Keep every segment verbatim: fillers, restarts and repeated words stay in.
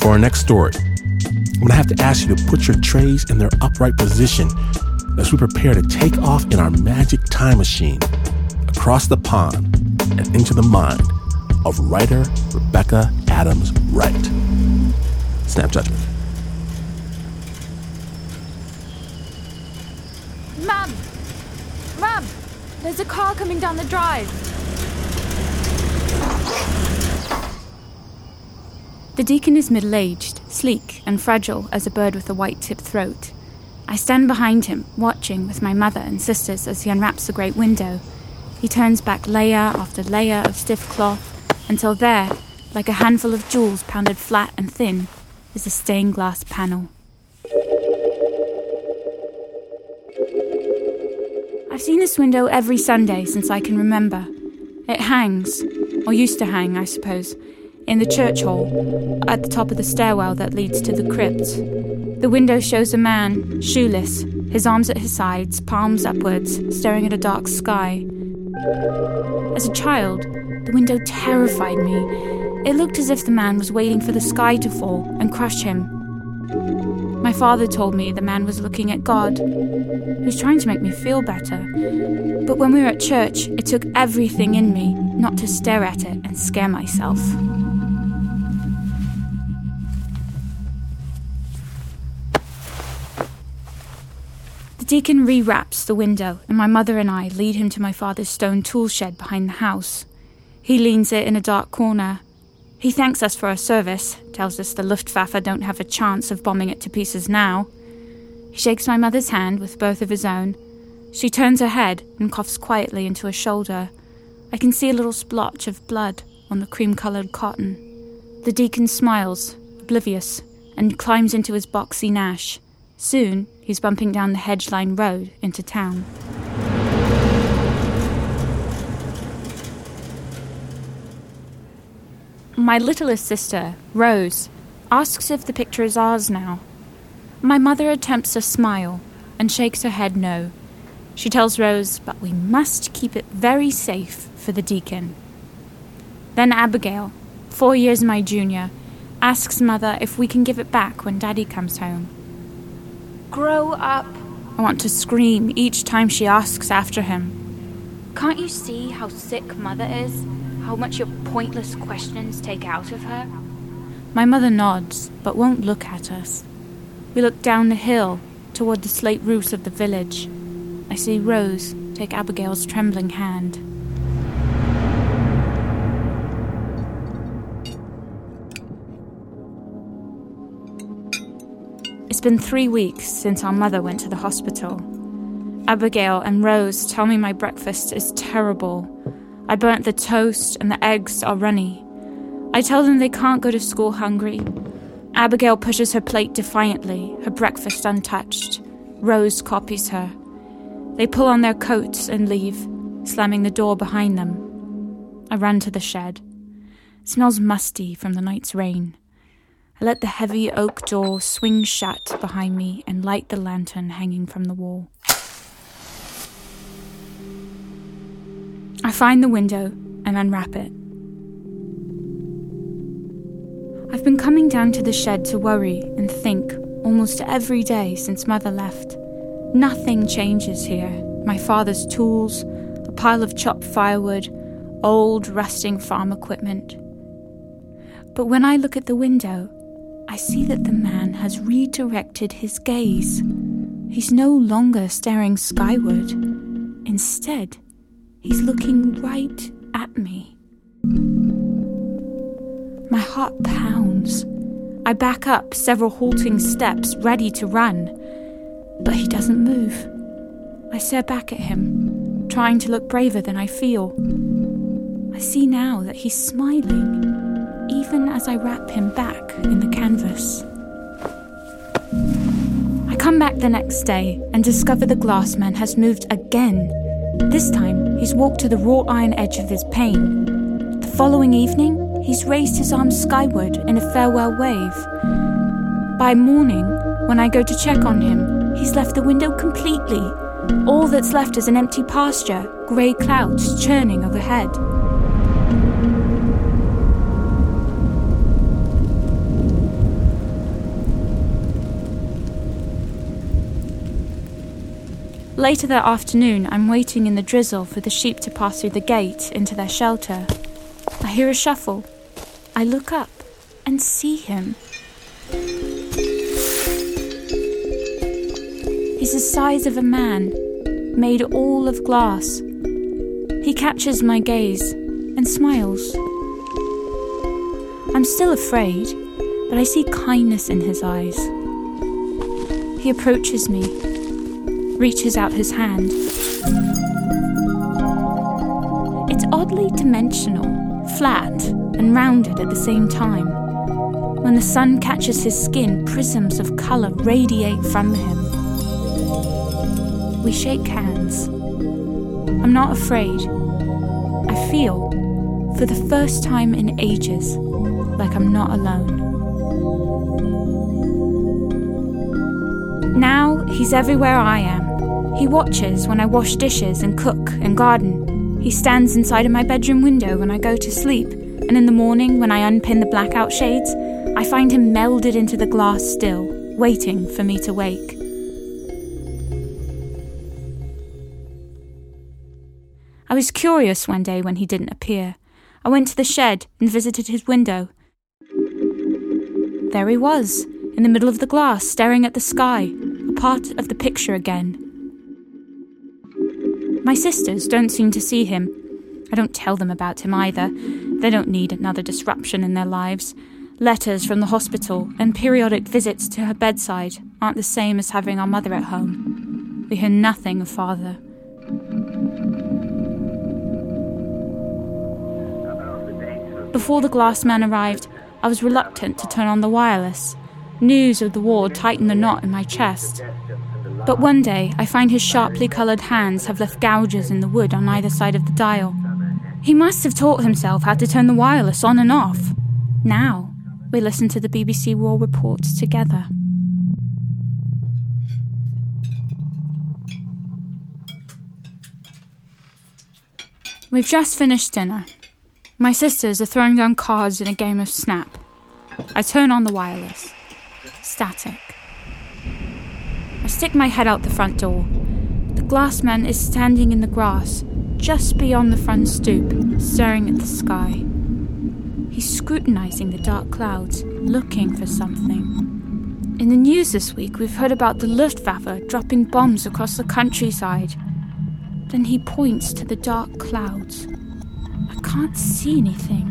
For our next story, I'm going to have to ask you to put your trays in their upright position as we prepare to take off in our magic time machine across the pond and into the mind of writer Rebecca Adams Wright. Snap judgment. Mum! Mum! There's a car coming down the drive. The deacon is middle-aged, sleek and fragile as a bird with a white-tipped throat. I stand behind him, watching with my mother and sisters as he unwraps the great window. He turns back layer after layer of stiff cloth until there, like a handful of jewels pounded flat and thin, is a stained glass panel. I've seen this window every Sunday since I can remember. It hangs, or used to hang, I suppose, in the church hall, at the top of the stairwell that leads to the crypt. The window shows a man, shoeless, his arms at his sides, palms upwards, staring at a dark sky. As a child, the window terrified me. It looked as if the man was waiting for the sky to fall and crush him. My father told me the man was looking at God. He was trying to make me feel better. But when we were at church, it took everything in me not to stare at it and scare myself. The deacon rewraps the window, and my mother and I lead him to my father's stone tool shed behind the house. He leans it in a dark corner. He thanks us for our service, tells us the Luftwaffe don't have a chance of bombing it to pieces now. He shakes my mother's hand with both of his own. She turns her head and coughs quietly into her shoulder. I can see a little splotch of blood on the cream-coloured cotton. The deacon smiles, oblivious, and climbs into his boxy Nash. Soon, he's bumping down the hedge-lined road into town. My littlest sister, Rose, asks if the picture is ours now. My mother attempts a smile and shakes her head no. She tells Rose, but we must keep it very safe for the deacon. Then Abigail, four years my junior, asks Mother if we can give it back when Daddy comes home. Grow up. I want to scream each time she asks after him. Can't you see how sick Mother is? How much your pointless questions take out of her? My mother nods, but won't look at us. We look down the hill, toward the slate roofs of the village. I see Rose take Abigail's trembling hand. It's been three weeks since our mother went to the hospital. Abigail and Rose tell me my breakfast is terrible. I burnt the toast and the eggs are runny. I tell them they can't go to school hungry. Abigail pushes her plate defiantly, her breakfast untouched. Rose copies her. They pull on their coats and leave, slamming the door behind them. I run to the shed. It smells musty from the night's rain. I let the heavy oak door swing shut behind me and light the lantern hanging from the wall. I find the window and unwrap it. I've been coming down to the shed to worry and think almost every day since Mother left. Nothing changes here. My father's tools, a pile of chopped firewood, old rusting farm equipment. But when I look at the window, I see that the man has redirected his gaze. He's no longer staring skyward. Instead, he's looking right at me. My heart pounds. I back up several halting steps, ready to run. But he doesn't move. I stare back at him, trying to look braver than I feel. I see now that he's smiling, even as I wrap him back in the canvas. I come back the next day and discover the glass man has moved again. This time, he's walked to the wrought iron edge of his pane. The following evening, he's raised his arms skyward in a farewell wave. By morning, when I go to check on him, he's left the window completely. All that's left is an empty pasture, grey clouds churning overhead. Later that afternoon, I'm waiting in the drizzle for the sheep to pass through the gate into their shelter. I hear a shuffle. I look up and see him. He's the size of a man, made all of glass. He catches my gaze and smiles. I'm still afraid, but I see kindness in his eyes. He approaches me, reaches out his hand. It's oddly dimensional, flat and rounded at the same time. When the sun catches his skin, prisms of colour radiate from him. We shake hands. I'm not afraid. I feel, for the first time in ages, like I'm not alone. Now he's everywhere I am. He watches when I wash dishes and cook and garden. He stands inside of my bedroom window when I go to sleep, and in the morning when I unpin the blackout shades, I find him melded into the glass still, waiting for me to wake. I was curious one day when he didn't appear. I went to the shed and visited his window. There he was, in the middle of the glass, staring at the sky, a part of the picture again. My sisters don't seem to see him. I don't tell them about him either. They don't need another disruption in their lives. Letters from the hospital and periodic visits to her bedside aren't the same as having our mother at home. We hear nothing of father. Before the glass man arrived, I was reluctant to turn on the wireless. News of the war tightened the knot in my chest. But one day, I find his sharply coloured hands have left gouges in the wood on either side of the dial. He must have taught himself how to turn the wireless on and off. Now, we listen to the B B C War reports together. We've just finished dinner. My sisters are throwing down cards in a game of Snap. I turn on the wireless. Static. I stick my head out the front door. The glass man is standing in the grass, just beyond the front stoop, staring at the sky. He's scrutinising the dark clouds, looking for something. In the news this week, we've heard about the Luftwaffe dropping bombs across the countryside. Then he points to the dark clouds. I can't see anything.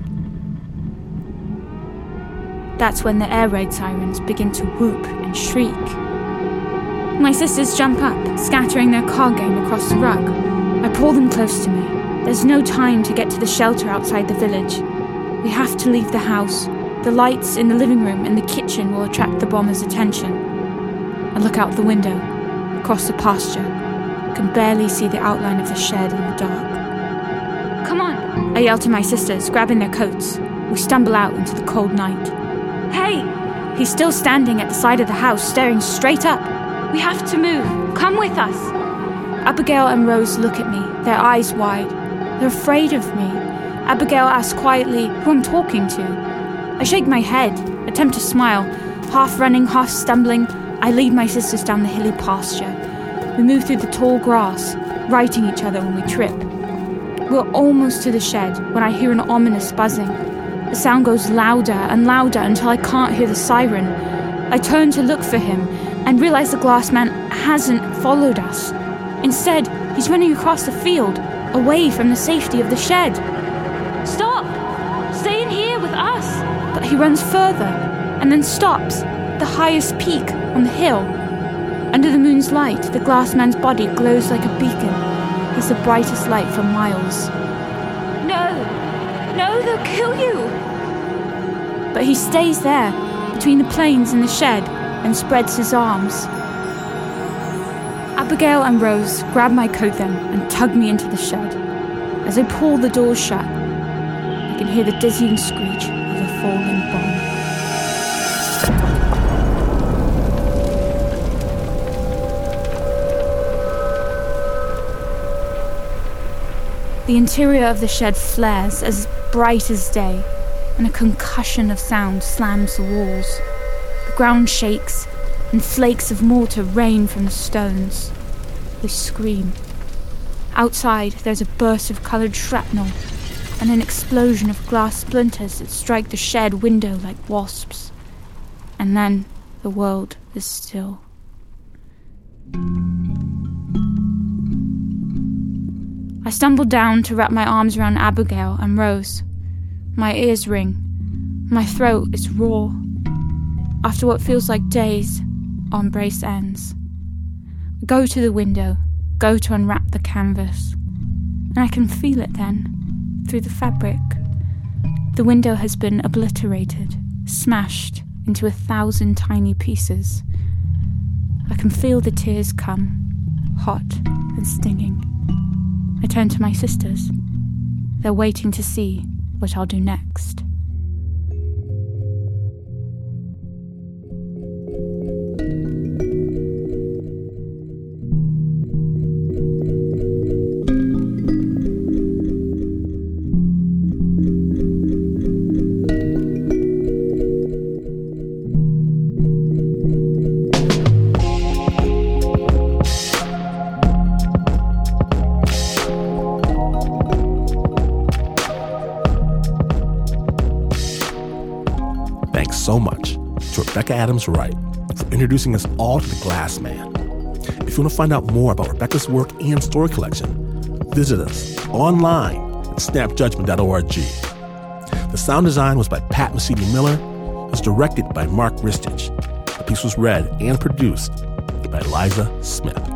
That's when the air raid sirens begin to whoop and shriek. My sisters jump up, scattering their card game across the rug. I pull them close to me. There's no time to get to the shelter outside the village. We have to leave the house. The lights in the living room and the kitchen will attract the bombers' attention. I look out the window, across the pasture. I can barely see the outline of the shed in the dark. Come on, I yell to my sisters, grabbing their coats. We stumble out into the cold night. Hey! He's still standing at the side of the house, staring straight up. We have to move. Come with us. Abigail and Rose look at me, their eyes wide. They're afraid of me. Abigail asks quietly who I'm talking to. I shake my head, attempt to smile. Half running, half stumbling, I lead my sisters down the hilly pasture. We move through the tall grass, righting each other when we trip. We're almost to the shed when I hear an ominous buzzing. The sound goes louder and louder until I can't hear the siren. I turn to look for him and realize the glass man hasn't followed us. Instead, he's running across the field, away from the safety of the shed. Stop! Stay in here with us! But he runs further, and then stops, the highest peak on the hill. Under the moon's light, the glass man's body glows like a beacon. He's the brightest light for miles. No! No, they'll kill you! But he stays there, between the planes and the shed, and spreads his arms. Abigail and Rose grab my coat then and tug me into the shed. As I pull the doors shut, I can hear the dizzying screech of a falling bomb. The interior of the shed flares as bright as day, and a concussion of sound slams the walls. The ground shakes, and flakes of mortar rain from the stones. the scream. Outside, there's a burst of coloured shrapnel and an explosion of glass splinters that strike the shed window like wasps. And then the world is still. I stumble down to wrap my arms around Abigail and Rose. My ears ring. My throat is raw. After what feels like days, our embrace ends. I go to the window, go to unwrap the canvas, and I can feel it then, through the fabric. The window has been obliterated, smashed into a thousand tiny pieces. I can feel the tears come, hot and stinging. I turn to my sisters. They're waiting to see what I'll do next. So much to Rebecca Adams Wright for introducing us all to the Glass Man. If you want to find out more about Rebecca's work and story collection, visit us online at snap judgment dot org. The sound design was by Pat Mesiti-Miller. It was directed by Mark Ristich. The piece was read and produced by Liza Smith.